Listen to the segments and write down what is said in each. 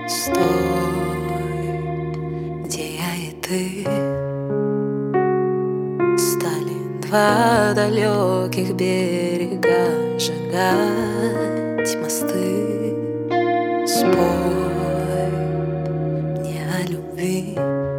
Стой, где я и ты стали два далеких берега сжигать мосты. Спой мне о любви,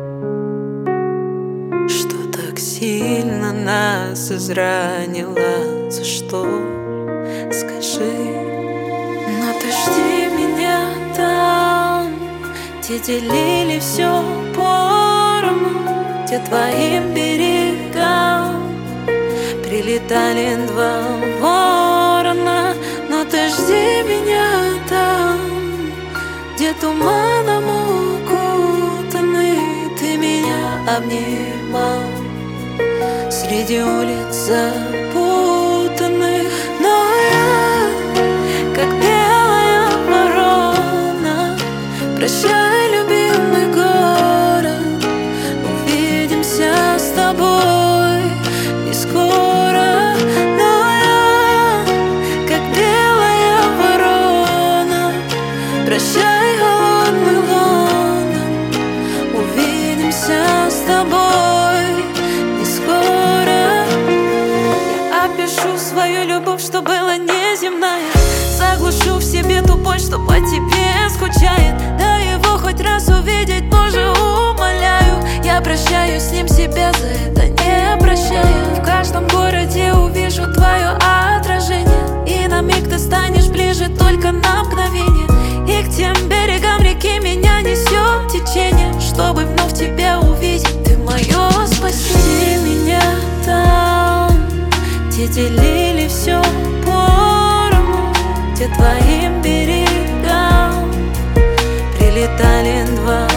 что так сильно нас изранило. За что? Скажи. Но ты жди меня там, где делили все поровну, где твоим берегам прилетали два ворона. Но ты жди меня там, где туманом укутаны, ты меня обнимал среди улиц запутанных. Но я, как белая ворона, прощай, любимый город, увидимся с тобой не скоро. Но я, как белая ворона, прощай, холодный Лондон, увидимся с тобой не скоро. Я опишу свою любовь, что была неземная, заглушу в себе ту боль, что по тебе скучает. Да его хоть раз увидеть, Боже, умоляю. Я прощаю с ним себя, за это не прощаю. В каждом городе увижу твое отражение, и на миг ты станешь ближе только на мгновение. И к тем берегам реки меня несет течение, чтобы вновь тебя увидеть, ты мое спасение. Меня там, где делили все поровну, где твоим берегам прилетали два